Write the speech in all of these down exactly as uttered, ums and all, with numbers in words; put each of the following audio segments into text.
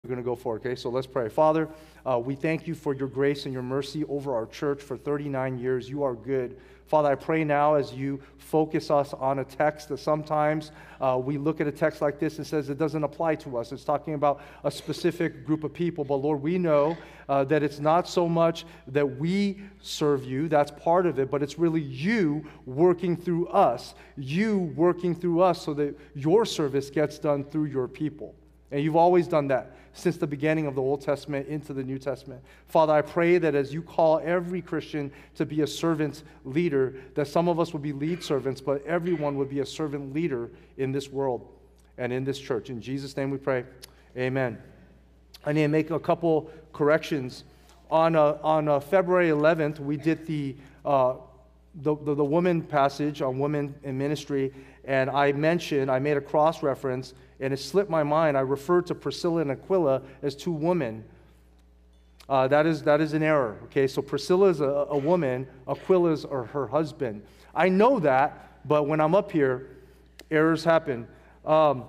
We're going to go forward, okay? So let's pray. Father, uh, we thank you for your grace and your mercy over our church for thirty-nine years. You are good. Father, I pray now as you focus us on a text that sometimes uh, we look at a text like this and says it doesn't apply to us. It's talking about a specific group of people. But Lord, we know uh, that it's not so much that we serve you, that's part of it, but it's really you working through us, you working through us so that your service gets done through your people. And you've always done that since the beginning of the Old Testament into the New Testament. Father, I pray that as you call every Christian to be a servant leader, that some of us would be lead servants, but everyone would be a servant leader in this world and in this church. In Jesus' name we pray, amen. I need to make a couple corrections. On uh, on uh, February eleventh, we did the, uh, the, the, the woman passage on women in ministry, and I mentioned, I made a cross-reference, and it slipped my mind. I referred to Priscilla and Aquila as two women. Uh, that is that is an error. Okay, so Priscilla is a, a woman, Aquila is her husband. I know that, but when I'm up here, errors happen. Um,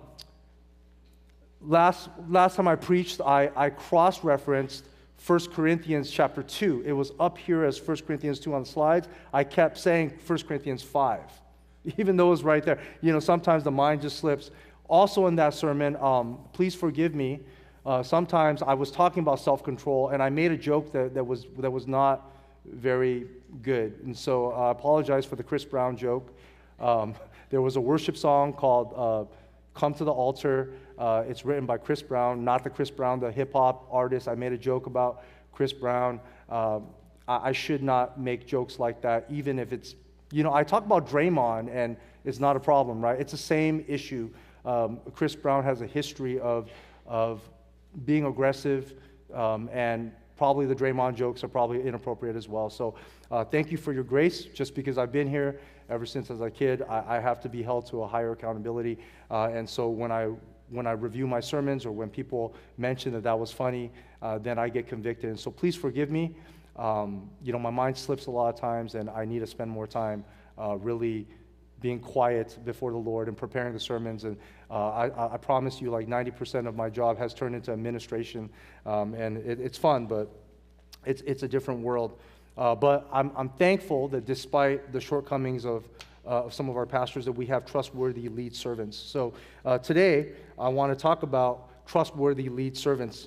last last time I preached, I, I cross-referenced First Corinthians chapter two. It was up here as First Corinthians two on the slides. I kept saying First Corinthians five, even though it was right there. You know, sometimes the mind just slips. Also in that sermon, um, please forgive me, uh, sometimes I was talking about self-control, and I made a joke that, that, was, that was not very good. And so uh, I apologize for the Chris Brown joke. Um, there was a worship song called uh, Come to the Altar. Uh, it's written by Chris Brown, not the Chris Brown, the hip-hop artist. I made a joke about Chris Brown. Uh, I, I should not make jokes like that, even if it's, you know, I talk about Draymond, and it's not a problem, right? It's the same issue. Um, Chris Brown has a history of, of being aggressive, um, and probably the Draymond jokes are probably inappropriate as well. So uh, thank you for your grace. Just because I've been here ever since as a kid, I, I have to be held to a higher accountability. Uh, and so when I when I review my sermons or when people mention that that was funny, uh, then I get convicted. And so please forgive me. Um, you know, my mind slips a lot of times, and I need to spend more time uh, really being quiet before the Lord and preparing the sermons. And uh, I, I promise you, like ninety percent of my job has turned into administration, um, and it, it's fun, but it's it's a different world. Uh, but I'm I'm thankful that despite the shortcomings of uh, of some of our pastors, that we have trustworthy lead servants. So uh, today I want to talk about trustworthy lead servants.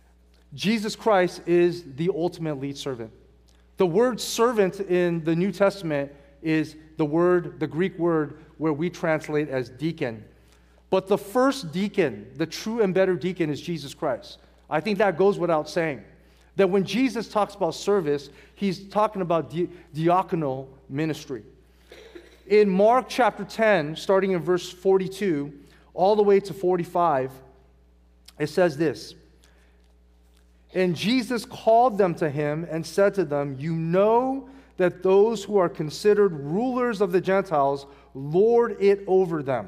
Jesus Christ is the ultimate lead servant. The word servant in the New Testament is the word, the Greek word, where we translate as deacon. But the first deacon, the true and better deacon, is Jesus Christ. I think that goes without saying. That when Jesus talks about service, he's talking about di- diaconal ministry. In Mark chapter ten, starting in verse forty-two, all the way to forty-five, it says this. And Jesus called them to him and said to them, "You know that those who are considered rulers of the Gentiles lord it over them,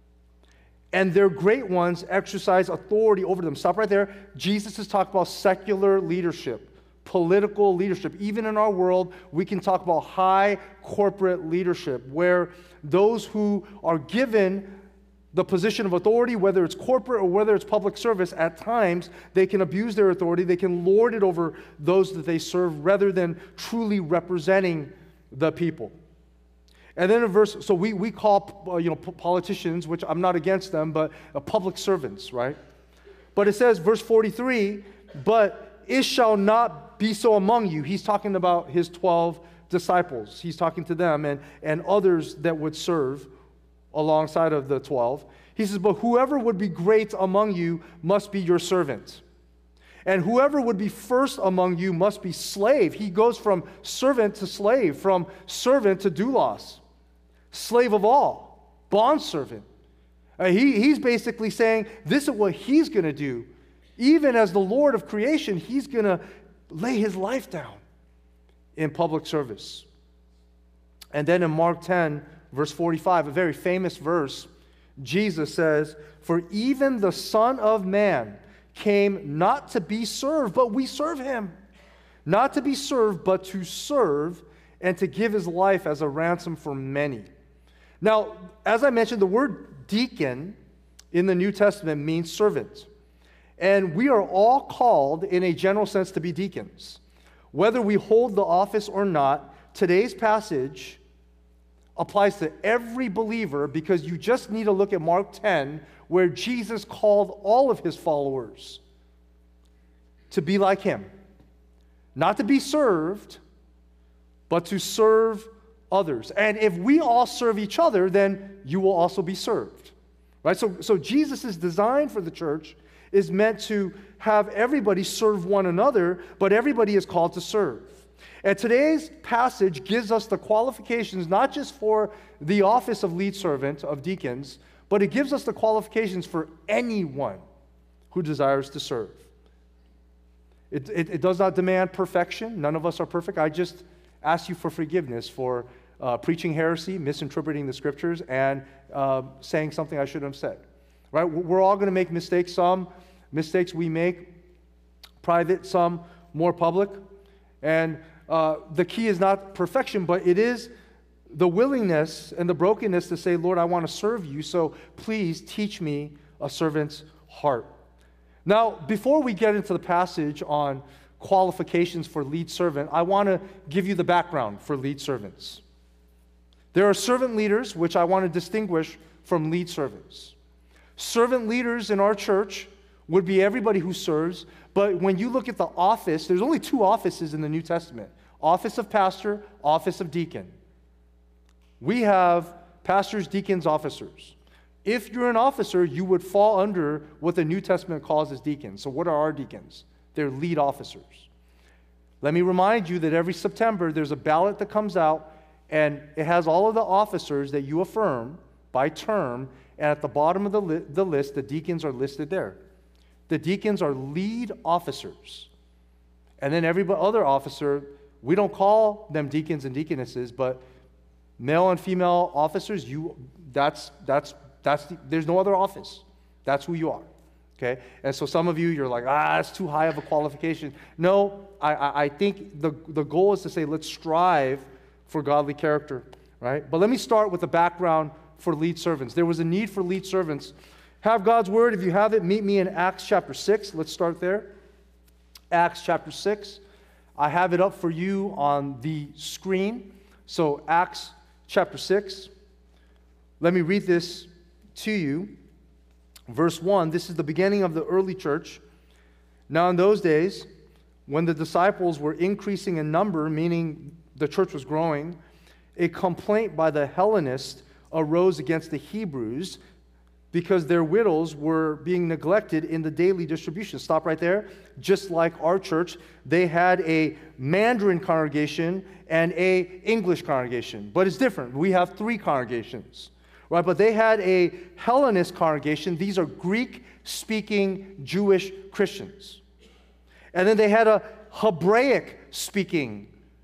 and their great ones exercise authority over them." Stop right there. Jesus is talking about secular leadership, political leadership. Even in our world, we can talk about high corporate leadership, where those who are given the position of authority, whether it's corporate or whether it's public service, at times they can abuse their authority. They can lord it over those that they serve rather than truly representing the people. And then in verse, so we, we call uh, you know politicians, which I'm not against them, but uh, public servants, right? But it says, verse forty-three, but it shall not be so among you. He's talking about his twelve disciples. He's talking to them and, and others that would serve alongside of the twelve. He says, but whoever would be great among you must be your servant. And whoever would be first among you must be slave. He goes from servant to slave, from servant to doulos, slave of all, bondservant. Uh, he, he's basically saying this is what he's going to do. Even as the Lord of creation, he's going to lay his life down in public service. And then in Mark ten, verse forty-five, a very famous verse, Jesus says, "For even the Son of Man came not to be served, but we serve him. Not to be served, but to serve, and to give his life as a ransom for many." Now, as I mentioned, the word deacon in the New Testament means servant. And we are all called, in a general sense, to be deacons. Whether we hold the office or not, today's passage applies to every believer, because you just need to look at Mark ten, where Jesus called all of his followers to be like him. Not to be served, but to serve others. And if we all serve each other, then you will also be served. Right? So, so Jesus' design for the church is meant to have everybody serve one another, but everybody is called to serve. And today's passage gives us the qualifications, not just for the office of lead servant, of deacons, but it gives us the qualifications for anyone who desires to serve. It, it, it does not demand perfection. None of us are perfect. I just ask you for forgiveness for uh, preaching heresy, misinterpreting the scriptures, and uh, saying something I shouldn't have said. Right? We're all going to make mistakes. Some mistakes we make private, some more public. And uh, the key is not perfection, but it is the willingness and the brokenness to say, Lord, I want to serve you, so please teach me a servant's heart. Now, before we get into the passage on qualifications for lead servant, I want to give you the background for lead servants. There are servant leaders, which I want to distinguish from lead servants. Servant leaders in our church would be everybody who serves, but when you look at the office, there's only two offices in the New Testament: office of pastor, office of deacon. We have pastors, deacons, officers. If you're an officer, you would fall under what the New Testament calls as deacons. So what are our deacons? They're lead officers. Let me remind you that every September there's a ballot that comes out, and it has all of the officers that you affirm by term, and at the bottom of the, li- the list, the deacons are listed there. The deacons are lead officers. And then every other officer, we don't call them deacons and deaconesses, but male and female officers, you that's that's that's the, there's no other office. That's who you are. Okay? And so some of you, you're like, ah, it's too high of a qualification. No, I, I, I think the, the goal is to say, let's strive for godly character, right? But let me start with the background for lead servants. There was a need for lead servants. Have God's word. If you have it, meet me in Acts chapter six. Let's start there. Acts chapter six. I have it up for you on the screen. So Acts chapter six. Let me read this to you. Verse one, this is the beginning of the early church. Now in those days, when the disciples were increasing in number, meaning the church was growing, a complaint by the Hellenists arose against the Hebrews because their widows were being neglected in the daily distribution. Stop right there. Just like our church, they had a Mandarin congregation and a English congregation. But it's different. We have three congregations. Right, but they had a Hellenist congregation. These are Greek-speaking Jewish Christians. And then they had a Hebraic-speaking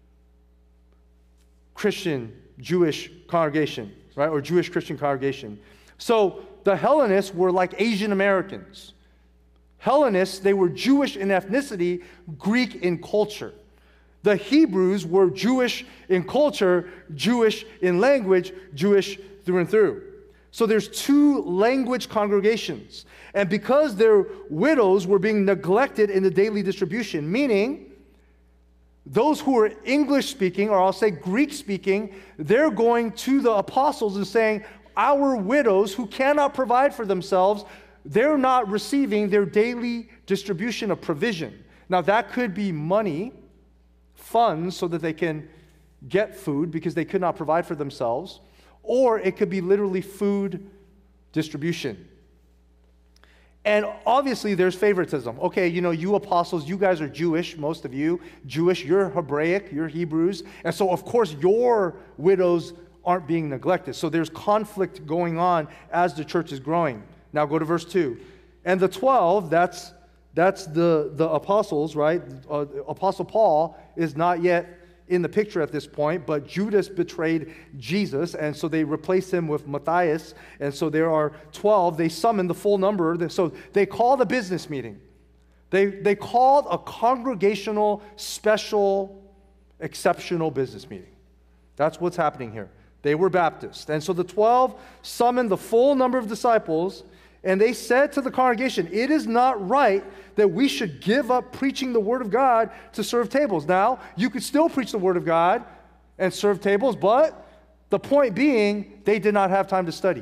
Christian Jewish congregation, right, or Jewish Christian congregation. So the Hellenists were like Asian Americans. Hellenists, they were Jewish in ethnicity, Greek in culture. The Hebrews were Jewish in culture, Jewish in language, Jewish through and through. So there's two language congregations. And because their widows were being neglected in the daily distribution, meaning those who are English speaking, or I'll say Greek speaking, they're going to the apostles and saying, our widows who cannot provide for themselves, they're not receiving their daily distribution of provision. Now that could be money, funds, so that they can get food because they could not provide for themselves. Or it could be literally food distribution. And obviously there's favoritism. Okay, you know, you apostles, you guys are Jewish, most of you. Jewish, you're Hebraic, you're Hebrews. And so of course your widows aren't being neglected. So there's conflict going on as the church is growing. Now go to verse two. And the twelve, that's, that's the, the apostles, right? Uh, Apostle Paul is not yet in the picture at this point, but Judas betrayed Jesus, and so they replaced him with Matthias, and so there are twelve. They summoned the full number, so they called a business meeting. They, they called a congregational, special, exceptional business meeting. That's what's happening here. They were Baptist, and so the twelve summoned the full number of disciples, And they said to the congregation, it is not right that we should give up preaching the word of God to serve tables. Now, you could still preach the word of God and serve tables, but the point being, they did not have time to study.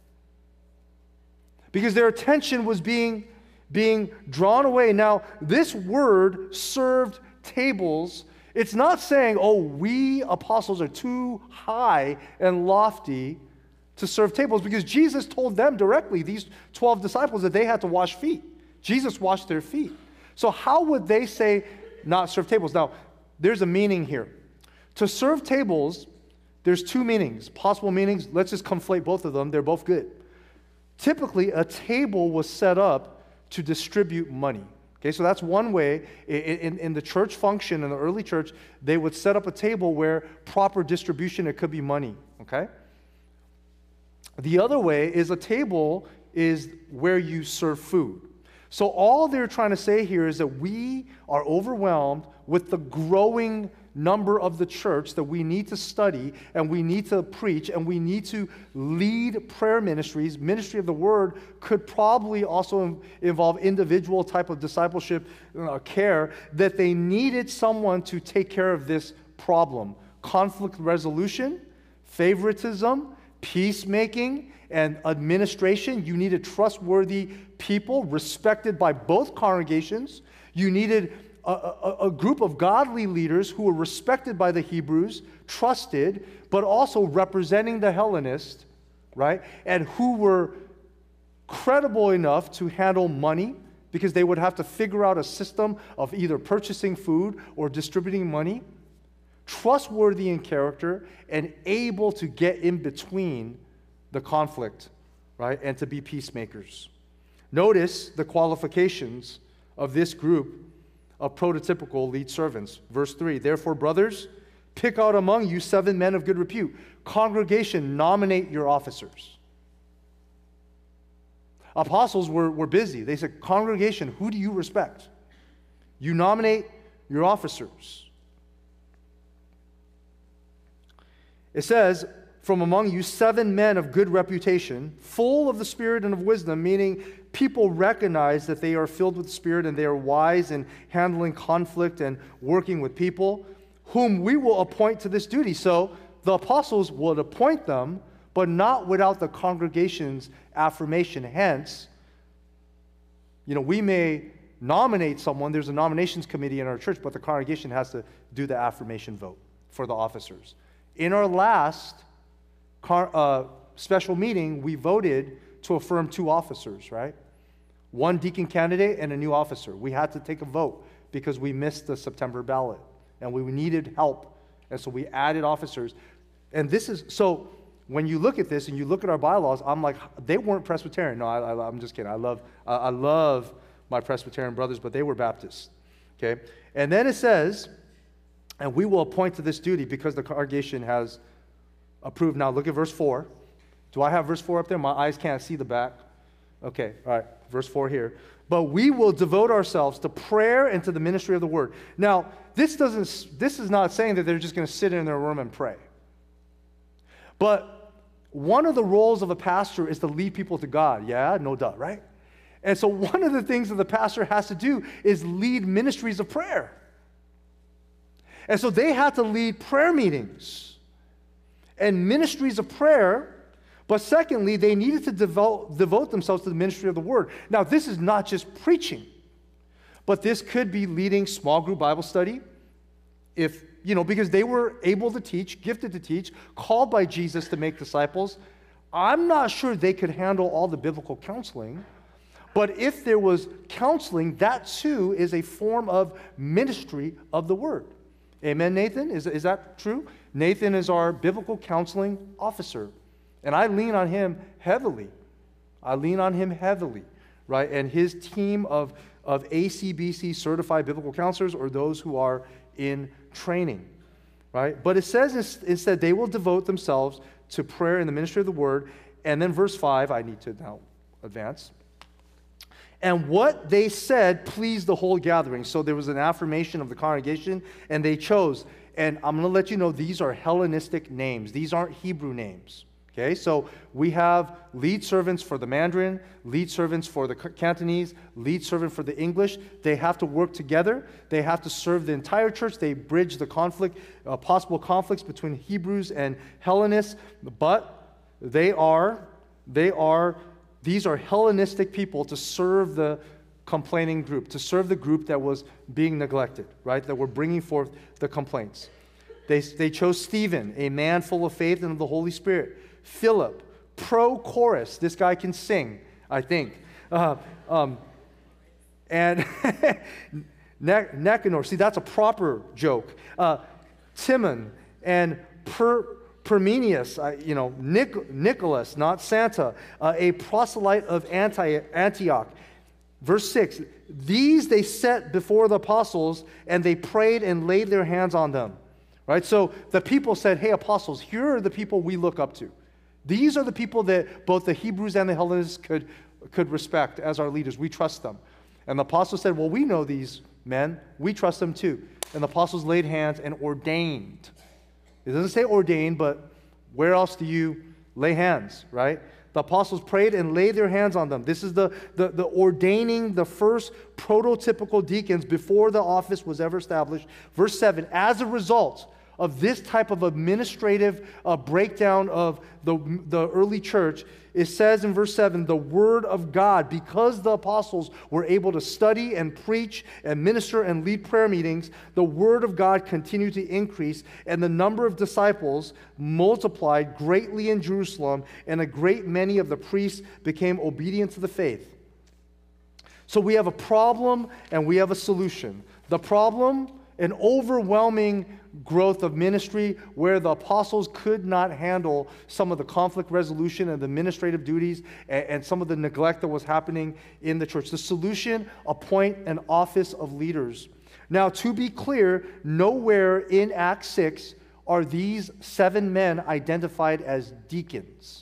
Because their attention was being, being drawn away. Now, this word, served tables, it's not saying, oh, we apostles are too high and lofty to serve tables, because Jesus told them directly, these twelve disciples, that they had to wash feet. Jesus washed their feet. So how would they say not serve tables? Now, there's a meaning here. To serve tables, there's two meanings, possible meanings. Let's just conflate both of them. They're both good. Typically, a table was set up to distribute money. Okay, so that's one way. In, in, in the church function, in the early church, they would set up a table where proper distribution, it could be money. Okay? The other way is a table is where you serve food. So all they're trying to say here is that we are overwhelmed with the growing number of the church that we need to study and we need to preach and we need to lead prayer ministries. Ministry of the word could probably also involve individual type of discipleship uh, care, that they needed someone to take care of this problem. Conflict resolution, favoritism, peacemaking, and administration. You needed trustworthy people respected by both congregations. You needed a, a, a group of godly leaders who were respected by the Hebrews, trusted, but also representing the Hellenists, right? And who were credible enough to handle money, because they would have to figure out a system of either purchasing food or distributing money. Trustworthy in character and able to get in between the conflict, right, and to be peacemakers. Notice the qualifications of this group of prototypical lead servants. Verse three, therefore, brothers, pick out among you seven men of good repute. Congregation, nominate your officers. Apostles were, were busy. They said, congregation, who do you respect? You nominate your officers. It says, from among you seven men of good reputation, full of the Spirit and of wisdom, meaning people recognize that they are filled with the Spirit and they are wise in handling conflict and working with people, whom we will appoint to this duty. So the apostles would appoint them, but not without the congregation's affirmation. Hence, you know, we may nominate someone, there's a nominations committee in our church, but the congregation has to do the affirmation vote for the officers. In our last car, uh, special meeting, we voted to affirm two officers, right? One deacon candidate and a new officer. We had to take a vote because we missed the September ballot and we needed help. And so we added officers. And this is, so when you look at this and you look at our bylaws, I'm like, they weren't Presbyterian. No, I, I, I'm just kidding. I love, I, I love my Presbyterian brothers, but they were Baptists, okay? And then it says, and we will appoint to this duty because the congregation has approved. Now look at verse four. Do I have verse four up there? My eyes can't see the back. Okay, all right, verse four here. But we will devote ourselves to prayer and to the ministry of the word. Now, this doesn't, this is not saying that they're just going to sit in their room and pray. But one of the roles of a pastor is to lead people to God. Yeah, no doubt, right? And so one of the things that the pastor has to do is lead ministries of prayer. And so they had to lead prayer meetings and ministries of prayer, but secondly, they needed to devote, devote themselves to the ministry of the word. Now, this is not just preaching, but this could be leading small group Bible study, if, you know, because they were able to teach, gifted to teach, called by Jesus to make disciples. I'm not sure they could handle all the biblical counseling, but if there was counseling, that too is a form of ministry of the word. Amen, Nathan? Is, is that true? Nathan is our biblical counseling officer, and I lean on him heavily. I lean on him heavily, right? And his team of, of A C B C certified biblical counselors, or those who are in training, right? But it says instead they will devote themselves to prayer and the ministry of the word. And then verse five, I need to now advance. And what they said pleased the whole gathering. So there was an affirmation of the congregation, and they chose. And I'm going to let you know, these are Hellenistic names. These aren't Hebrew names. Okay, so we have lead servants for the Mandarin, lead servants for the Cantonese, lead servant for the English. They have to work together. They have to serve the entire church. They bridge the conflict, uh, possible conflicts between Hebrews and Hellenists. But they are, they are, these are Hellenistic people to serve the complaining group, to serve the group that was being neglected, right? That were bringing forth the complaints. They, they chose Stephen, a man full of faith and of the Holy Spirit. Philip, pro-chorus. This guy can sing, I think. Uh, um, and ne- Nicanor, see, that's a proper joke. Uh, Timon and per- Parmenius, uh, you know, Nic- Nicholas, not Santa, uh, a proselyte of Anti- Antioch. Verse six, these they set before the apostles, and they prayed and laid their hands on them. Right? So the people said, hey, apostles, here are the people we look up to. These are the people that both the Hebrews and the Hellenists could, could respect as our leaders. We trust them. And the apostles said, well, we know these men. We trust them too. And the apostles laid hands and ordained. It doesn't say ordained, but where else do you lay hands, right? The apostles prayed and laid their hands on them. This is the, the, the ordaining the first prototypical deacons before the office was ever established. Verse seven, as a result of this type of administrative uh, breakdown of the, the early church, it says in verse seven, the word of God, because the apostles were able to study and preach and minister and lead prayer meetings, the word of God continued to increase, and the number of disciples multiplied greatly in Jerusalem, and a great many of the priests became obedient to the faith. So we have a problem and we have a solution. The problem, an overwhelming growth of ministry where the apostles could not handle some of the conflict resolution and the administrative duties and, and some of the neglect that was happening in the church. The solution, appoint an office of leaders. Now, to be clear, nowhere in Acts six are these seven men identified as deacons.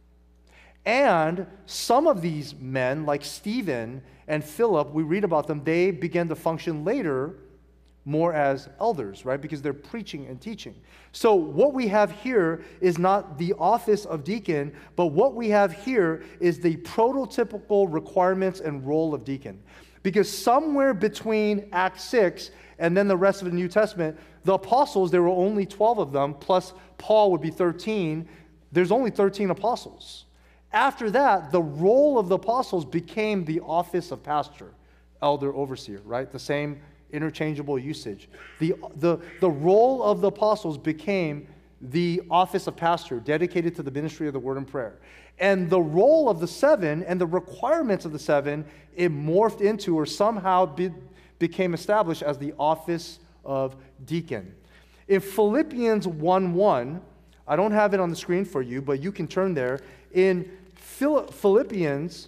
And some of these men, like Stephen and Philip, we read about them, they began to function later more as elders, right? Because they're preaching and teaching. So what we have here is not the office of deacon, but what we have here is the prototypical requirements and role of deacon. Because somewhere between Acts six and then the rest of the New Testament, the apostles, there were only twelve of them, plus Paul would be thirteen. There's only thirteen apostles. After that, the role of the apostles became the office of pastor, elder, overseer, right? The same interchangeable usage. The, the, the role of the apostles became the office of pastor, dedicated to the ministry of the word and prayer. And the role of the seven and the requirements of the seven, it morphed into or somehow be, became established as the office of deacon. In Philippians one one, I don't have it on the screen for you, but you can turn there. In Philippians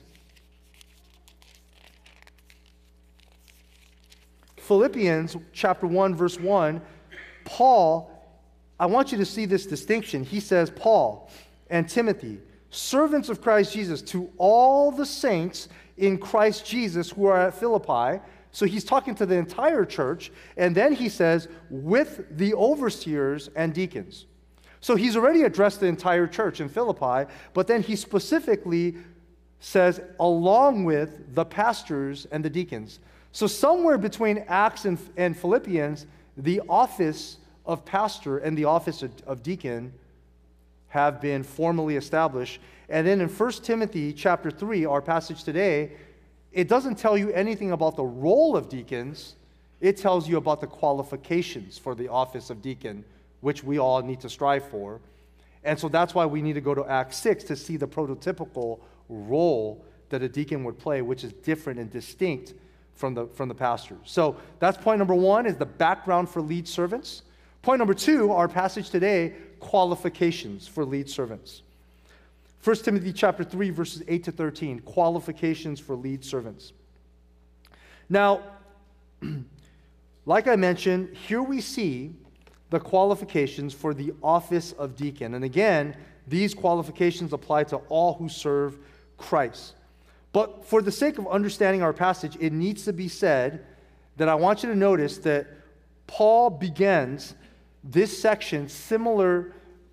Philippians chapter one, verse one, Paul, I want you to see this distinction. He says, Paul and Timothy, servants of Christ Jesus, to all the saints in Christ Jesus who are at Philippi. So he's talking to the entire church. And then he says, with the overseers and deacons. So he's already addressed the entire church in Philippi, but then he specifically says, along with the pastors and the deacons. So somewhere between Acts and, and Philippians, the office of pastor and the office of, of deacon have been formally established. And then in First Timothy chapter three, our passage today, it doesn't tell you anything about the role of deacons. It tells you about the qualifications for the office of deacon, which we all need to strive for. And so that's why we need to go to Acts six to see the prototypical role that a deacon would play, which is different and distinct from the, from the pastors. So that's point number one, is the background for lead servants. Point number two, our passage today, qualifications for lead servants. First Timothy chapter three, verses eight to thirteen, qualifications for lead servants. Now, like I mentioned, here we see the qualifications for the office of deacon. And again, these qualifications apply to all who serve Christ. But for the sake of understanding our passage, it needs to be said that I want you to notice that Paul begins this section similar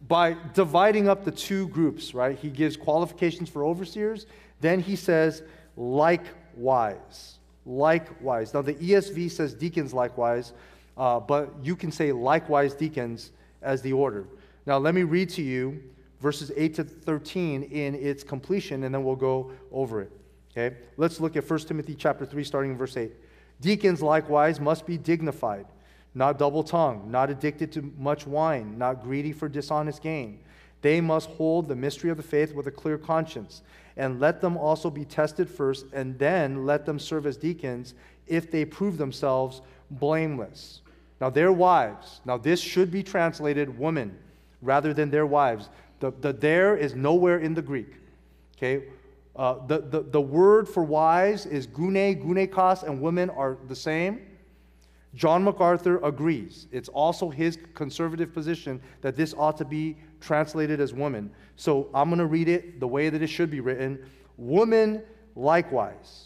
by dividing up the two groups, right? He gives qualifications for overseers. Then he says, likewise. Likewise. Now, the E S V says deacons likewise, uh, but you can say likewise deacons as the order. Now, let me read to you verses eight to thirteen in its completion, and then we'll go over it. Okay? Let's look at First Timothy chapter three, starting in verse eight. Deacons likewise must be dignified, not double-tongued, not addicted to much wine, not greedy for dishonest gain. They must hold the mystery of the faith with a clear conscience, and let them also be tested first, and then let them serve as deacons if they prove themselves blameless. Now, their wives, now this should be translated women rather than their wives. The, the there is nowhere in the Greek. Okay? Uh, the, the, the word for wives is gune, gunekos, and women are the same. John MacArthur agrees. It's also his conservative position that this ought to be translated as woman. So I'm going to read it the way that it should be written. Woman likewise.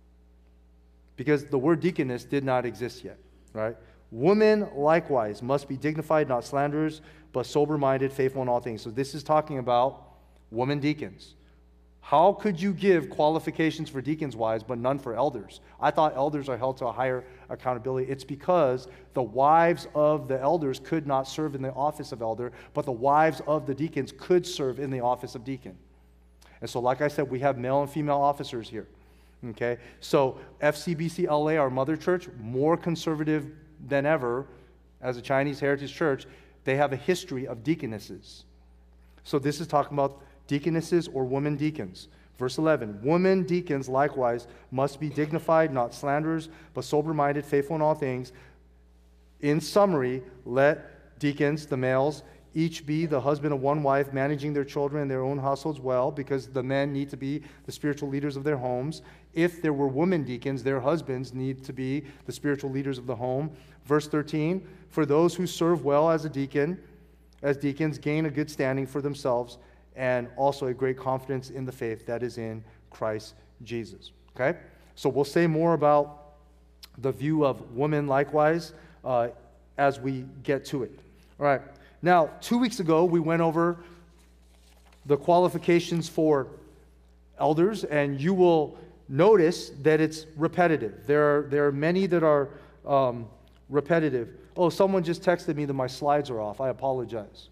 Because the word deaconess did not exist yet, right? Women likewise must be dignified, not slanderers, but sober-minded, faithful in all things. So this is talking about women deacons. How could you give qualifications for deacons' wives but none for elders? I thought elders are held to a higher accountability. It's because the wives of the elders could not serve in the office of elder, but the wives of the deacons could serve in the office of deacon. And so, like I said, we have male and female officers here. Okay? So F C B C L A, our mother church, more conservative than ever as a Chinese heritage church, they have a history of deaconesses. So this is talking about deaconesses or women deacons. Verse eleven, women deacons likewise must be dignified, not slanderers, but sober-minded, faithful in all things. In summary, let deacons, the males, each be the husband of one wife, managing their children and their own households well, because the men need to be the spiritual leaders of their homes. If there were women deacons, their husbands need to be the spiritual leaders of the home. Verse thirteen, for those who serve well as a deacon, as deacons, gain a good standing for themselves, and also a great confidence in the faith that is in Christ Jesus. Okay? So we'll say more about the view of women likewise uh, as we get to it. All right. Now, two weeks ago, we went over the qualifications for elders, and you will notice that it's repetitive. There are, there are many that are um, repetitive. Oh, someone just texted me that my slides are off. I apologize.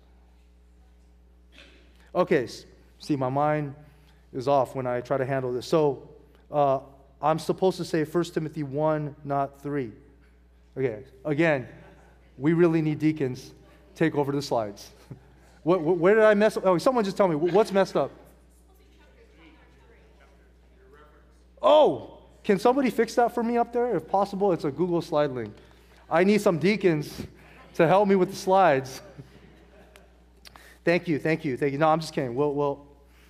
Okay, see, my mind is off when I try to handle this. So, uh, I'm supposed to say First Timothy one, not three. Okay, again, we really need deacons. Take over the slides. what, what, where did I mess up? Oh, someone just tell me, what's messed up? Oh, can somebody fix that for me up there? If possible, it's a Google slide link. I need some deacons to help me with the slides. Thank you, thank you, thank you. No, I'm just kidding. We'll, we'll,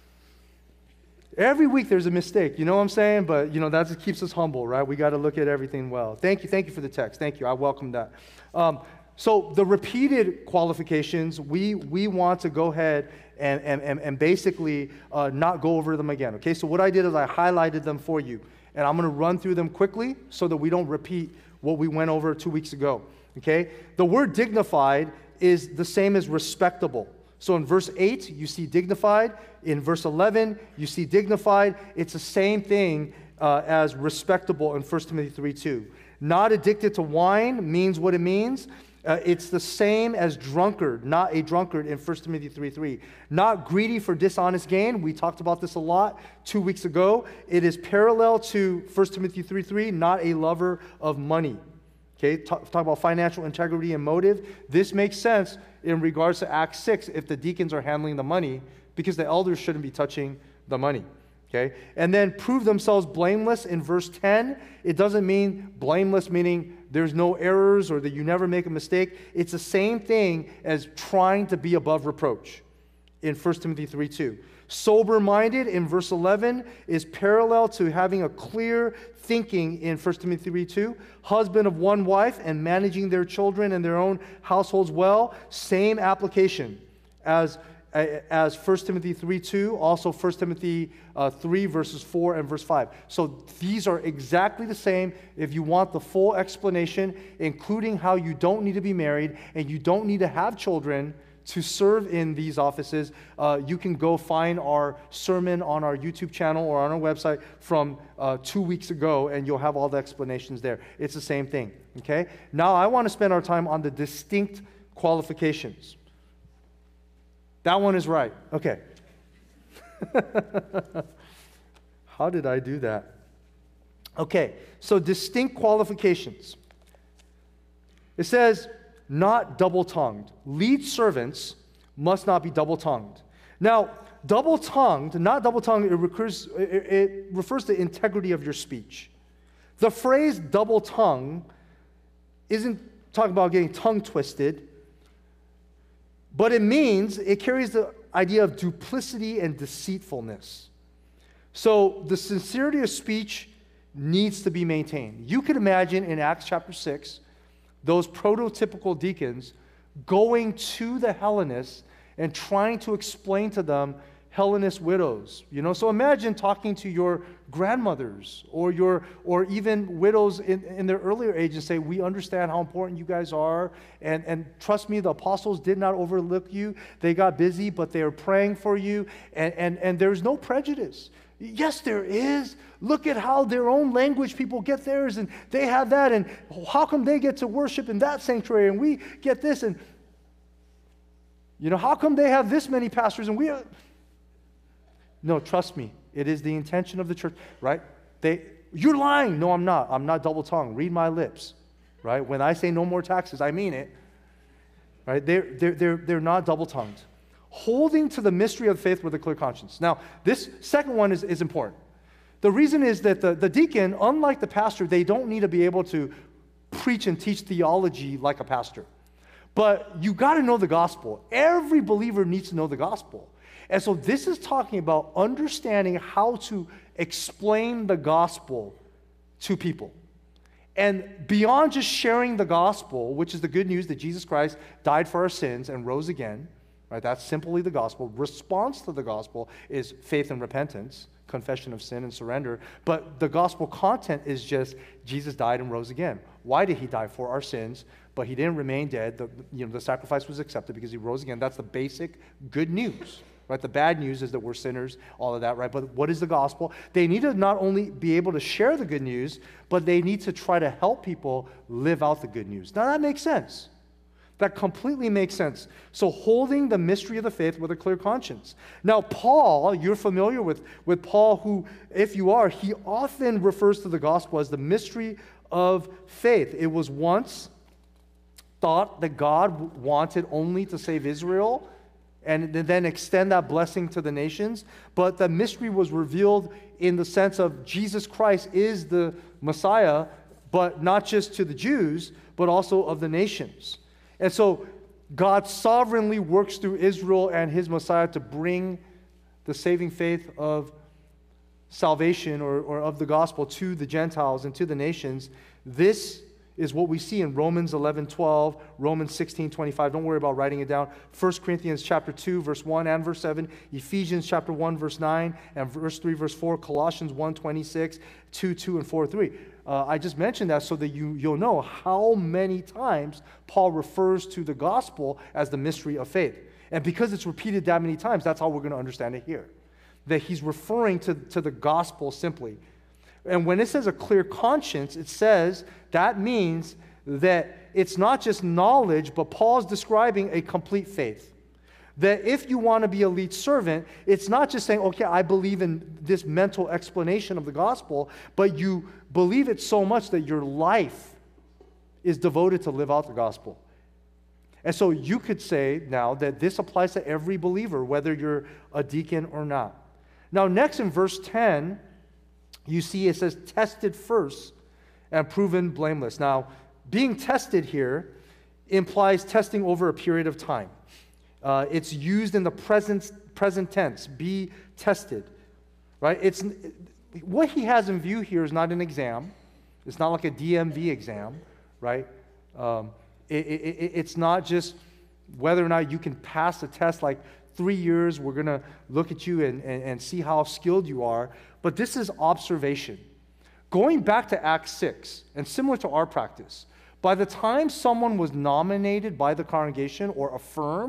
every week there's a mistake, you know what I'm saying? But, you know, that just keeps us humble, right? We got to look at everything well. Thank you, thank you for the text. Thank you, I welcome that. Um, so the repeated qualifications, we, we want to go ahead and, and, and, and basically uh, not go over them again, okay? So what I did is I highlighted them for you, and I'm going to run through them quickly so that we don't repeat what we went over two weeks ago, okay? The word dignified is the same as respectable. So in verse eight, you see dignified. In verse eleven, you see dignified. It's the same thing uh, as respectable in First Timothy three two. Not addicted to wine means what it means. Uh, it's the same as drunkard, not a drunkard in First Timothy three three. Not greedy for dishonest gain. We talked about this a lot two weeks ago. It is parallel to First Timothy three three, not a lover of money. Okay, talk, talk about financial integrity and motive. This makes sense in regards to Acts six if the deacons are handling the money, because the elders shouldn't be touching the money. Okay, and then prove themselves blameless in verse ten. It doesn't mean blameless meaning there's no errors or that you never make a mistake. It's the same thing as trying to be above reproach in First Timothy three two. Sober-minded in verse eleven is parallel to having a clear thinking in First Timothy three two. Husband of one wife and managing their children and their own households well. Same application as, as First Timothy three two, also First Timothy uh, three verses four and verse five. So these are exactly the same. If you want the full explanation, including how you don't need to be married and you don't need to have children to serve in these offices, uh, you can go find our sermon on our YouTube channel or on our website from uh, two weeks ago, and you'll have all the explanations there. It's the same thing, okay? Now, I want to spend our time on the distinct qualifications. That one is right. Okay. How did I do that? Okay, so distinct qualifications. It says, not double-tongued. Lead servants must not be double-tongued. Now, double-tongued, not double-tongued, it recurs, it, it refers to integrity of your speech. The phrase double-tongued isn't talking about getting tongue-twisted, but it means, it carries the idea of duplicity and deceitfulness. So the sincerity of speech needs to be maintained. You could imagine in Acts chapter six, those prototypical deacons going to the Hellenists and trying to explain to them Hellenist widows. You know, so imagine talking to your grandmothers or your or even widows in, in their earlier age and say, we understand how important you guys are, and, and trust me, the apostles did not overlook you. They got busy, but they are praying for you, and, and, and there's no prejudice. Yes, there is. Look at how their own language people get theirs, and they have that, and how come they get to worship in that sanctuary, and we get this, and you know, how come they have this many pastors, and we have... No, trust me, it is the intention of the church, right? They, you're lying. No, I'm not. I'm not double-tongued. Read my lips, right? When I say no more taxes, I mean it, right? They're, they're, they're, they're not double-tongued. Holding to the mystery of faith with a clear conscience. Now, this second one is, is important. The reason is that the, the deacon, unlike the pastor, they don't need to be able to preach and teach theology like a pastor. But you got to know the gospel. Every believer needs to know the gospel. And so this is talking about understanding how to explain the gospel to people. And beyond just sharing the gospel, which is the good news that Jesus Christ died for our sins and rose again, right? That's simply the gospel. Response to the gospel is faith and repentance, confession of sin and surrender. But the gospel content is just Jesus died and rose again. Why did he die? For our sins, but he didn't remain dead. The, you know, the sacrifice was accepted because he rose again. That's the basic good news. Right? The bad news is that we're sinners, all of that, right? But what is the gospel? They need to not only be able to share the good news, but they need to try to help people live out the good news. Now that makes sense. That completely makes sense. So holding the mystery of the faith with a clear conscience. Now Paul, you're familiar with, with Paul, who, if you are, he often refers to the gospel as the mystery of faith. It was once thought that God wanted only to save Israel and then extend that blessing to the nations. But the mystery was revealed in the sense of Jesus Christ is the Messiah, but not just to the Jews, but also of the nations. And so God sovereignly works through Israel and his Messiah to bring the saving faith of salvation or, or of the gospel to the Gentiles and to the nations. This is what we see in Romans eleven twelve, Romans sixteen twenty-five. Don't worry about writing it down. First Corinthians chapter two, verse one and verse seven, Ephesians chapter one, verse nine, and verse three, verse four, Colossians one twenty-six, two, two, and four, three. Uh, I just mentioned that so that you, you'll know how many times Paul refers to the gospel as the mystery of faith. And because it's repeated that many times, that's how we're going to understand it here. That he's referring to, to the gospel simply. And when it says a clear conscience, it says that means that it's not just knowledge, but Paul's describing a complete faith. That if you want to be a lead servant, it's not just saying, okay, I believe in this mental explanation of the gospel, but you believe it so much that your life is devoted to live out the gospel. And so you could say now that this applies to every believer, whether you're a deacon or not. Now, next in verse ten, you see it says, tested first and proven blameless. Now, being tested here implies testing over a period of time. Uh, it's used in the present, present tense, be tested, right? It's, what he has in view here is not an exam. It's not like a D M V exam, right? Um, it, it, it's not just whether or not you can pass a test like three years, we're going to look at you and, and, and see how skilled you are. But this is observation. Going back to Acts six, and similar to our practice, by the time someone was nominated by the congregation or affirmed,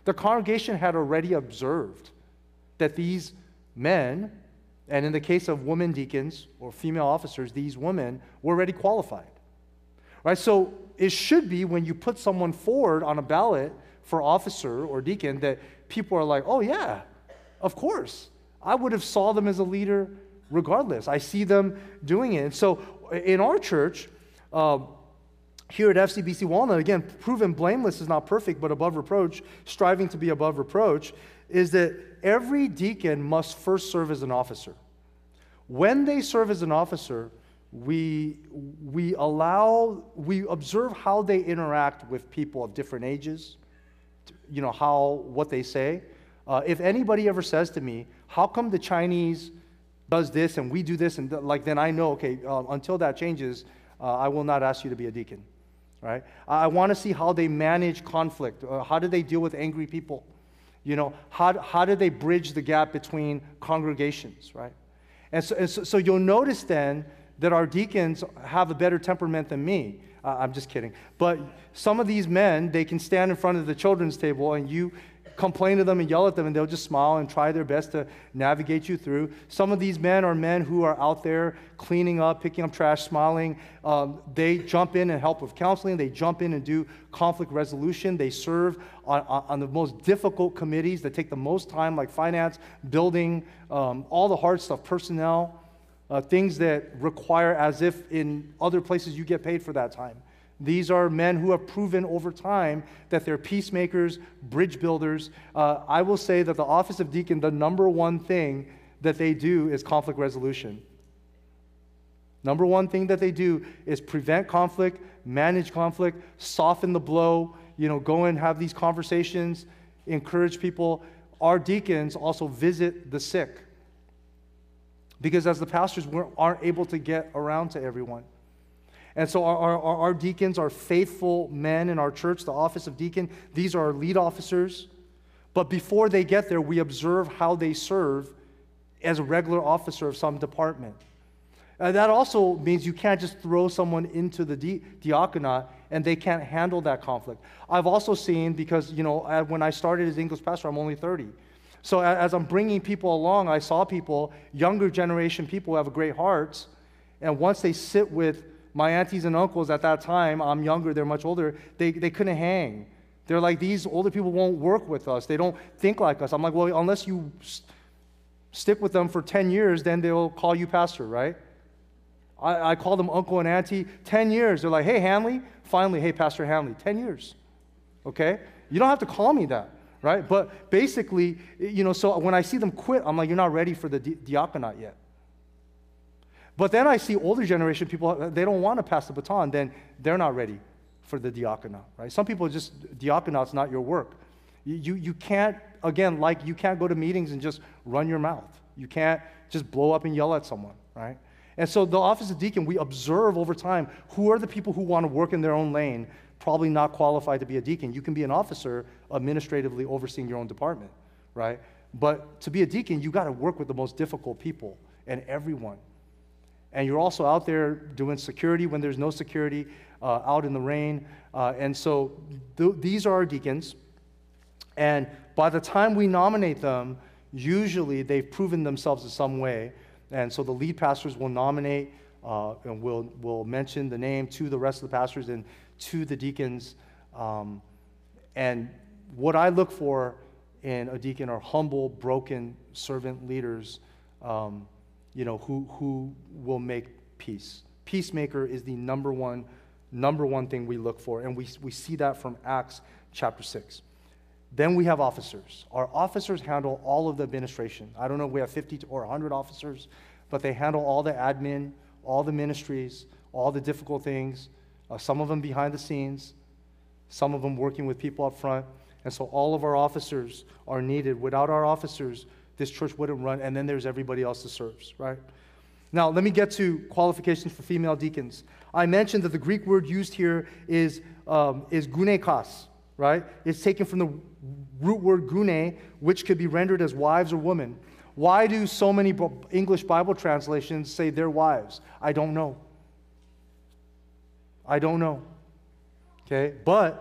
The congregation had already observed that these men, and in the case of women deacons or female officers, these women were already qualified. Right? So it should be when you put someone forward on a ballot for officer or deacon that people are like, oh yeah, of course. I would have saw them as a leader regardless. I see them doing it. And so in our church, uh, here at F C B C Walnut, again, proven blameless is not perfect, but above reproach, striving to be above reproach, is that every deacon must first serve as an officer. When they serve as an officer, we, we allow, we observe how they interact with people of different ages, you know, how, what they say. Uh, if anybody ever says to me, how come the Chinese does this and we do this, and th- like, then I know, okay, uh, until that changes, uh, I will not ask you to be a deacon, right? I want to see how they manage conflict. Uh, how do they deal with angry people? You know, how, how do they bridge the gap between congregations, right? And so, and so, so you'll notice then that our deacons have a better temperament than me. Uh, I'm just kidding. But some of these men, they can stand in front of the children's table and you complain to them and yell at them and they'll just smile and try their best to navigate you through. Some of these men are men who are out there cleaning up, picking up trash, smiling. Um, they jump in and help with counseling. They jump in and do conflict resolution. They serve on, on the most difficult committees that take the most time, like finance, building, um, all the hard stuff, personnel, uh, things that require as if in other places you get paid for that time. These are men who have proven over time that they're peacemakers, bridge builders. Uh, I will say that the office of deacon, the number one thing that they do is conflict resolution. Number one thing that they do is prevent conflict, manage conflict, soften the blow, you know, go and have these conversations, encourage people. Our deacons also visit the sick, because as the pastors, we aren't able to get around to everyone. And so our, our, our deacons are faithful men in our church, the office of deacon. These are our lead officers. But before they get there, we observe how they serve as a regular officer of some department. Uh, that also means you can't just throw someone into the di- diaconate and they can't handle that conflict. I've also seen, because, you know, when I started as English pastor, I'm only thirty. So as I'm bringing people along, I saw people, younger generation people who have great hearts, and once they sit with my aunties and uncles at that time, I'm younger, they're much older, they, they couldn't hang. They're like, these older people won't work with us. They don't think like us. I'm like, well, unless you st- stick with them for ten years, then they'll call you pastor, right? I, I call them uncle and auntie. ten years. They're like, hey, Hanley. Finally, hey, Pastor Hanley. ten years. Okay? You don't have to call me that, right? But basically, you know, so when I see them quit, I'm like, you're not ready for the di- diaconate yet. But then I see older generation people, they don't want to pass the baton, then they're not ready for the diaconate, right? Some people just, diaconate's not your work. You, you, you can't, again, like you can't go to meetings and just run your mouth. You can't just blow up and yell at someone, right? And so the office of deacon, we observe over time, who are the people who want to work in their own lane, probably not qualified to be a deacon. You can be an officer administratively overseeing your own department, right? But to be a deacon, you got to work with the most difficult people and everyone. And you're also out there doing security when there's no security, uh, out in the rain. Uh, and so th- these are our deacons. And by the time we nominate them, usually they've proven themselves in some way. And so the lead pastors will nominate uh, and will will mention the name to the rest of the pastors and to the deacons. Um, and what I look for in a deacon are humble, broken servant leaders, um, you know, who who will make peace. Peacemaker is the number one number one thing we look for, and we we see that from Acts chapter six. Then we have officers. Our officers handle all of the administration. I don't know if we have fifty or one hundred officers, but they handle all the admin, all the ministries, all the difficult things, uh, some of them behind the scenes, some of them working with people up front. And so all of our officers are needed. Without our officers, this church wouldn't run, and then there's everybody else that serves, right? Now, let me get to qualifications for female deacons. I mentioned that the Greek word used here is, um, is gunekos, right? It's taken from the root word gune, which could be rendered as wives or women. Why do so many English Bible translations say they're wives? I don't know. I don't know. Okay? But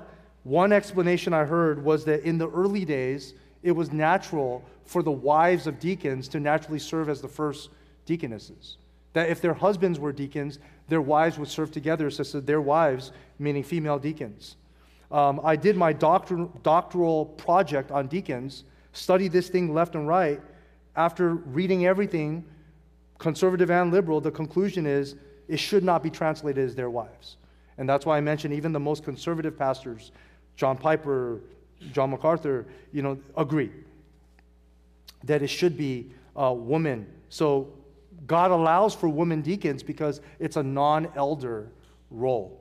One explanation I heard was that in the early days, it was natural for the wives of deacons to naturally serve as the first deaconesses. That if their husbands were deacons, their wives would serve together, so so their wives, meaning female deacons. Um, I did my doctor, doctoral project on deacons, studied this thing left and right. After reading everything, conservative and liberal, the conclusion is it should not be translated as their wives. And that's why I mentioned even the most conservative pastors, John Piper, John MacArthur, you know, agree that it should be uh, women. So God allows for women deacons because it's a non-elder role.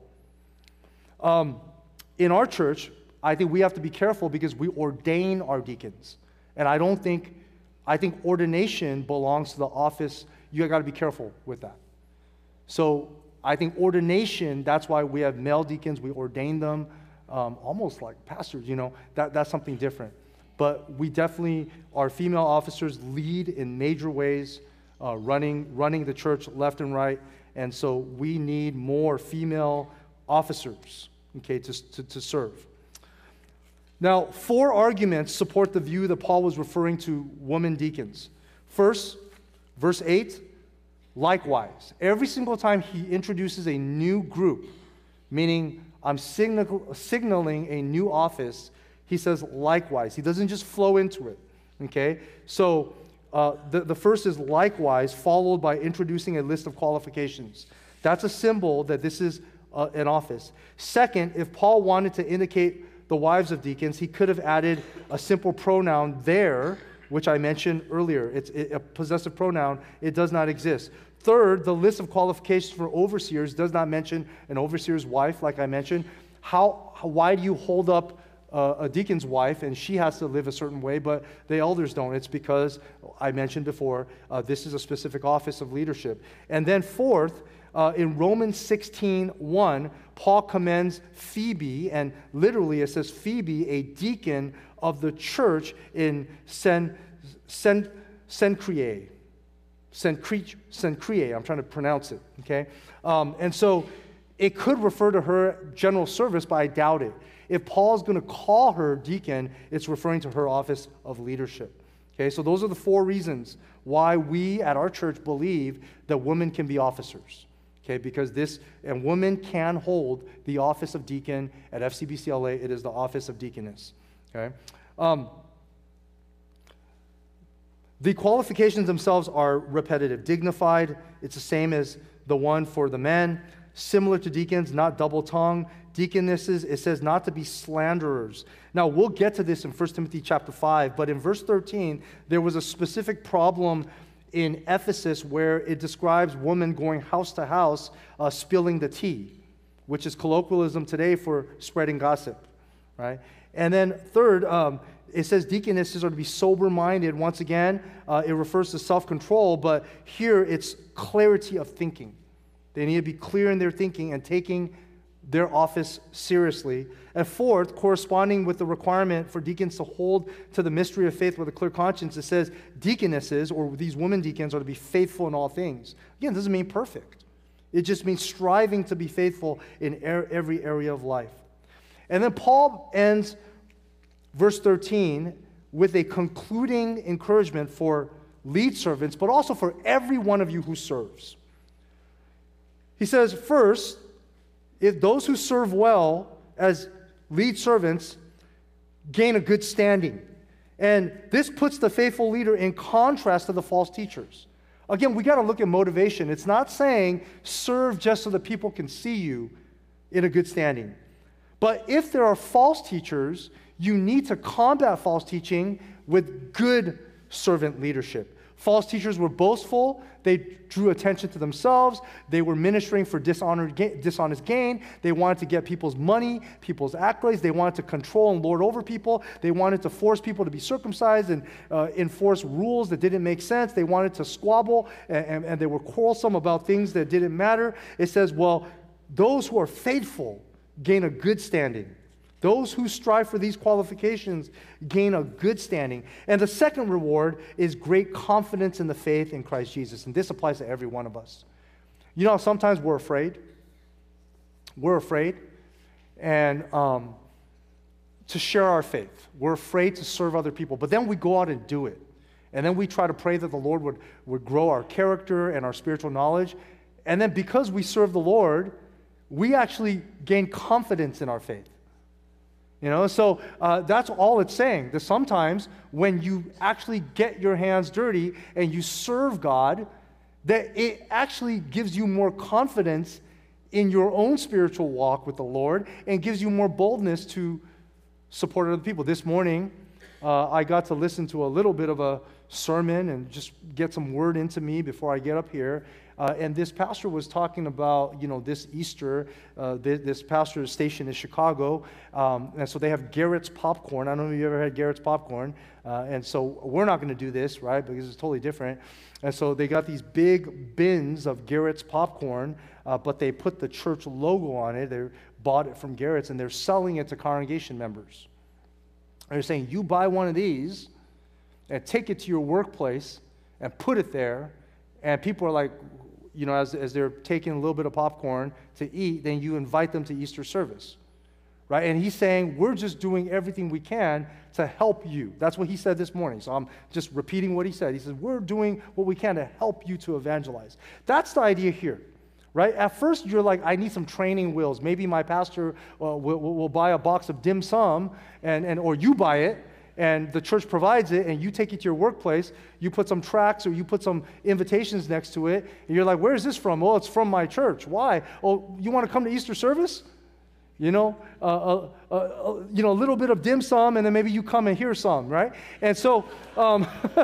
Um, in our church, I think we have to be careful because we ordain our deacons. And I don't think, I think ordination belongs to the office. You got to be careful with that. So I think ordination, that's why we have male deacons, we ordain them, um, almost like pastors, you know, that, that's something different. But we definitely, our female officers lead in major ways, uh, running, running the church left and right, and so we need more female officers, okay, to, to, to serve. Now, four arguments support the view that Paul was referring to women deacons. First, verse eight, likewise. Every single time he introduces a new group, meaning I'm signal, signaling a new office, he says likewise. He doesn't just flow into it, okay? So uh, the, the first is likewise, followed by introducing a list of qualifications. That's a symbol that this is uh, an office. Second, if Paul wanted to indicate the wives of deacons, he could have added a simple pronoun there, which I mentioned earlier. It's a possessive pronoun. It does not exist. Third, the list of qualifications for overseers does not mention an overseer's wife, like I mentioned. How, how why do you hold up uh, a deacon's wife and she has to live a certain way, but the elders don't? It's because, I mentioned before, uh, this is a specific office of leadership. And then fourth, uh, in Romans sixteen one, Paul commends Phoebe, and literally it says Phoebe, a deacon of the church in Sen, Sen, Cenchreae. Cenchreae, I'm trying to pronounce it, okay? Um, and so it could refer to her general service, but I doubt it. If Paul's going to call her deacon, it's referring to her office of leadership. Okay, so those are the four reasons why we at our church believe that women can be officers. Okay, because this, and women can hold the office of deacon at F C B C L A. It is the office of deaconess. Okay. Um, The qualifications themselves are repetitive. Dignified, it's the same as the one for the men. Similar to deacons, not double-tongued. Deaconesses, it says not to be slanderers. Now, we'll get to this in First Timothy chapter five, but in verse thirteen, there was a specific problem in Ephesus where it describes women going house to house, uh, spilling the tea, which is colloquialism today for spreading gossip, right? And then third, um, it says deaconesses are to be sober-minded. Once again, uh, it refers to self-control, but here it's clarity of thinking. They need to be clear in their thinking and taking their office seriously. And fourth, corresponding with the requirement for deacons to hold to the mystery of faith with a clear conscience, it says deaconesses, or these women deacons, are to be faithful in all things. Again, it doesn't mean perfect. It just means striving to be faithful in every area of life. And then Paul ends verse thirteen with a concluding encouragement for lead servants, but also for every one of you who serves. He says, first, if those who serve well as lead servants gain a good standing. And this puts the faithful leader in contrast to the false teachers. Again, we got to look at motivation. It's not saying serve just so that people can see you in a good standing. But if there are false teachers, you need to combat false teaching with good servant leadership. False teachers were boastful. They drew attention to themselves. They were ministering for dishonest gain. They wanted to get people's money, people's accolades. They wanted to control and lord over people. They wanted to force people to be circumcised and uh, enforce rules that didn't make sense. They wanted to squabble, and, and, and they were quarrelsome about things that didn't matter. It says, well, those who are faithful gain a good standing. Those who strive for these qualifications gain a good standing. And the second reward is great confidence in the faith in Christ Jesus. And this applies to every one of us. You know, sometimes we're afraid. We're afraid. And um, to share our faith. We're afraid to serve other people. But then we go out and do it. And then we try to pray that the Lord would, would grow our character and our spiritual knowledge. And then because we serve the Lord, we actually gain confidence in our faith. You know, so uh, that's all it's saying. That sometimes when you actually get your hands dirty and you serve God, that it actually gives you more confidence in your own spiritual walk with the Lord and gives you more boldness to support other people. This morning, uh, I got to listen to a little bit of a sermon and just get some word into me before I get up here. Uh, and this pastor was talking about, you know, this Easter, uh, this, this pastor is stationed in Chicago, um, and so they have Garrett's popcorn. I don't know if you ever had Garrett's popcorn, uh, and so we're not going to do this, right, because it's totally different. And so they got these big bins of Garrett's popcorn, uh, but they put the church logo on it. They bought it from Garrett's, and they're selling it to congregation members. They're saying, you buy one of these and take it to your workplace and put it there, and people are like, you know, as, as they're taking a little bit of popcorn to eat, then you invite them to Easter service, right? And he's saying, we're just doing everything we can to help you. That's what he said this morning. So I'm just repeating what he said. He says, we're doing what we can to help you to evangelize. That's the idea here, right? At first, you're like, I need some training wheels. Maybe my pastor uh, will, will buy a box of dim sum, and, and or you buy it, and the church provides it, and you take it to your workplace, you put some tracts or you put some invitations next to it, and you're like, where is this from? Oh, it's from my church. Why? Oh, you want to come to Easter service? You know, uh, uh, uh, uh, you know, a little bit of dim sum, and then maybe you come and hear some, right? And so, um,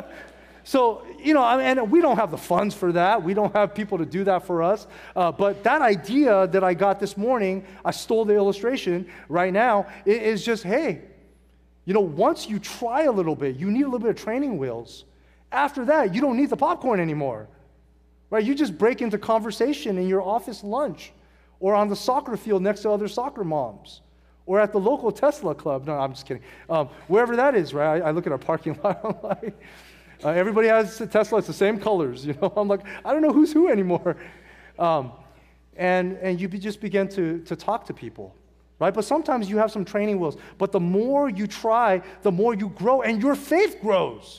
so you know, I mean, and we don't have the funds for that. We don't have people to do that for us. Uh, but that idea that I got this morning, I stole the illustration right now, it is just, hey, you know, once you try a little bit, you need a little bit of training wheels. After that, you don't need the popcorn anymore, right? You just break into conversation in your office lunch or on the soccer field next to other soccer moms or at the local Tesla club. No, I'm just kidding. Um, wherever that is, right? I, I look at our parking lot, I'm like, uh, everybody has a Tesla. It's the same colors, you know? I'm like, I don't know who's who anymore. Um, and, and you be, just begin to, to talk to people. Right? But sometimes you have some training wheels. But the more you try, the more you grow, and your faith grows.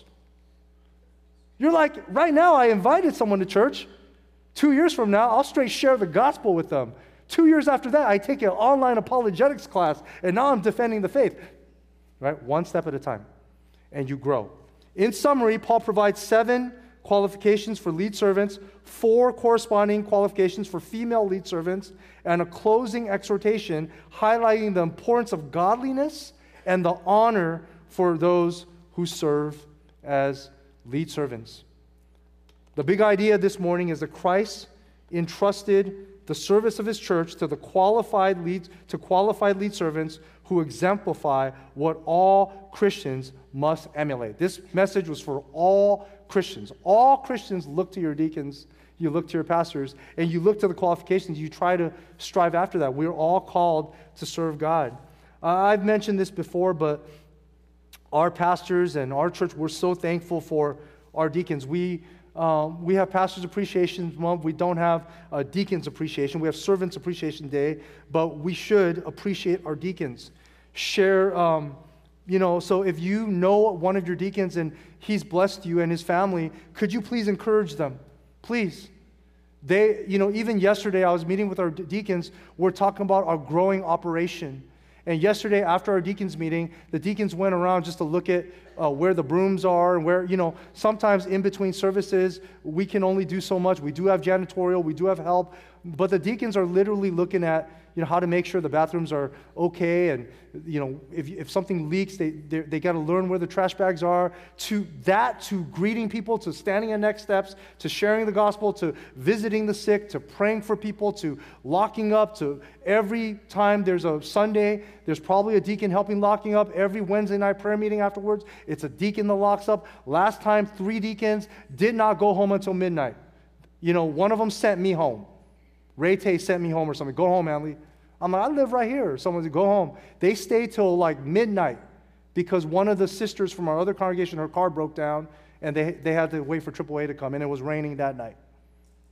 You're like, right now I invited someone to church. Two years from now, I'll straight share the gospel with them. Two years after that, I take an online apologetics class, and now I'm defending the faith. Right? One step at a time. And you grow. In summary, Paul provides seven qualifications for lead servants, four corresponding qualifications for female lead servants, and a closing exhortation highlighting the importance of godliness and the honor for those who serve as lead servants. The big idea this morning is that Christ entrusted the service of his church to the qualified lead, to qualified lead servants who exemplify what all Christians must emulate. This message was for all Christians. All Christians look to your deacons, you look to your pastors, and you look to the qualifications. You try to strive after that. We're all called to serve God. Uh, I've mentioned this before, but our pastors and our church, we're so thankful for our deacons. We um, we have Pastors Appreciation Month. We don't have uh, Deacons Appreciation. We have Servants Appreciation Day, but we should appreciate our deacons. Share, um, you know, so if you know one of your deacons and he's blessed you and his family, could you please encourage them? Please. They, you know, even yesterday I was meeting with our deacons. We're talking about our growing operation. And yesterday, after our deacons meeting, the deacons went around just to look at uh, where the brooms are and where, you know, sometimes in between services, we can only do so much. We do have janitorial, we do have help, but the deacons are literally looking at, you know, how to make sure the bathrooms are okay, and, you know, if, if something leaks, they they, they got to learn where the trash bags are, to that, to greeting people, to standing at next steps, to sharing the gospel, to visiting the sick, to praying for people, to locking up, to every time there's a Sunday, there's probably a deacon helping locking up. Every Wednesday night prayer meeting afterwards, it's a deacon that locks up. Last time, three deacons did not go home until midnight. You know, one of them sent me home. Ray Tay sent me home or something. Go home, Anley. I'm like, I live right here. Someone said, go home. They stayed till like midnight because one of the sisters from our other congregation, her car broke down, and they, they had to wait for triple A to come in. It was raining that night.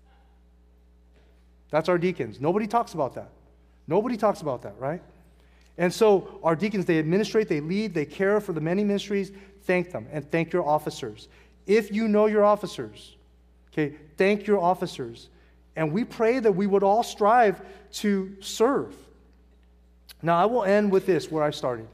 That's our deacons. Nobody talks about that. Nobody talks about that, right? And so our deacons, they administrate, they lead, they care for the many ministries. Thank them and thank your officers. If you know your officers, okay, thank your officers. And we pray that we would all strive to serve. Now, I will end with this, where I started.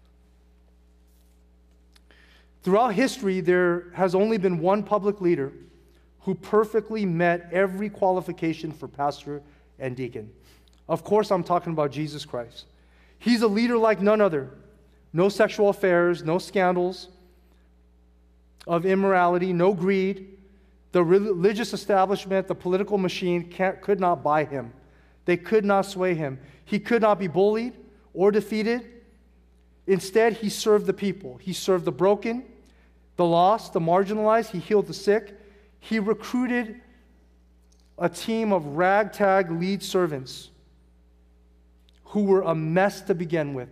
Throughout history, there has only been one public leader who perfectly met every qualification for pastor and deacon. Of course, I'm talking about Jesus Christ. He's a leader like none other. No sexual affairs, no scandals of immorality, no greed. The religious establishment, the political machine can't, could not buy him. They could not sway him. He could not be bullied or defeated. Instead, he served the people. He served the broken, the lost, the marginalized. He healed the sick. He recruited a team of ragtag lead servants who were a mess to begin with.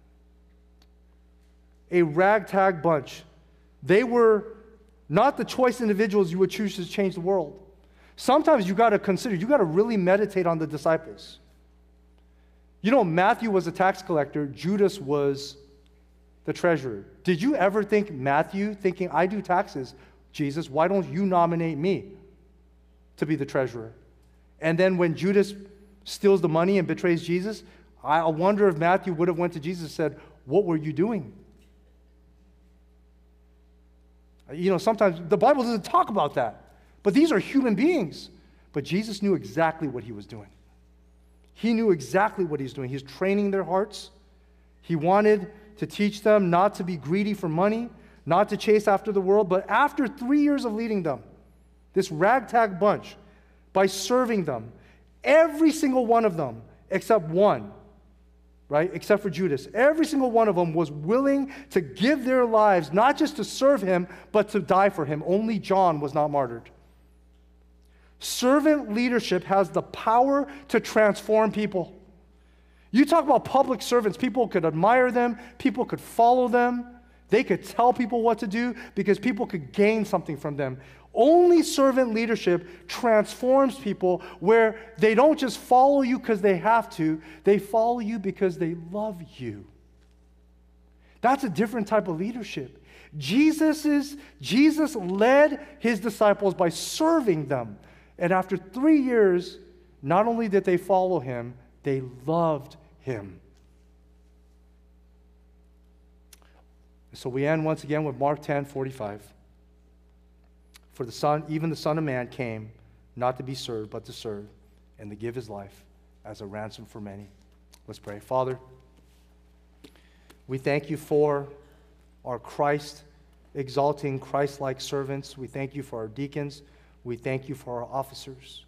A ragtag bunch. They were not the choice individuals you would choose to change the world. Sometimes you got to consider, you got to really meditate on the disciples. You know, Matthew was a tax collector, Judas was the treasurer. Did you ever think Matthew, thinking, I do taxes, Jesus, why don't you nominate me to be the treasurer? And then when Judas steals the money and betrays Jesus, I wonder if Matthew would have went to Jesus and said, what were you doing? You know, sometimes the Bible doesn't talk about that. But these are human beings. But Jesus knew exactly what he was doing. He knew exactly what he's doing. He's training their hearts. He wanted to teach them not to be greedy for money, not to chase after the world. But after three years of leading them, this ragtag bunch, by serving them, every single one of them, except one, right, except for Judas, every single one of them was willing to give their lives, not just to serve him, but to die for him. Only John was not martyred. Servant leadership has the power to transform people. You talk about public servants, people could admire them, people could follow them, they could tell people what to do because people could gain something from them. Only servant leadership transforms people where they don't just follow you because they have to, they follow you because they love you. That's a different type of leadership. Jesus's, Jesus led his disciples by serving them. And after three years, not only did they follow him, they loved him. So we end once again with Mark ten forty-five. For the Son, even the Son of Man came not to be served, but to serve, and to give his life as a ransom for many. Let's pray. Father, we thank you for our Christ-exalting, Christ-like servants. We thank you for our deacons. We thank you for our officers.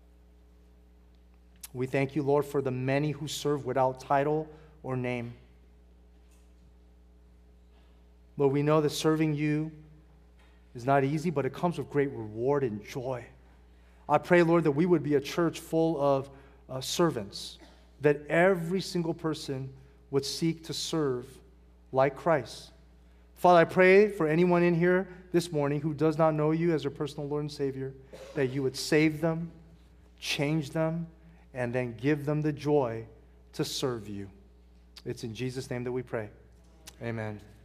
We thank you, Lord, for the many who serve without title or name. Lord, we know that serving you is not easy, but it comes with great reward and joy. I pray, Lord, that we would be a church full of uh, servants, that every single person would seek to serve like Christ. Father, I pray for anyone in here this morning who does not know you as their personal Lord and Savior, that you would save them, change them, and then give them the joy to serve you. It's in Jesus' name that we pray. Amen.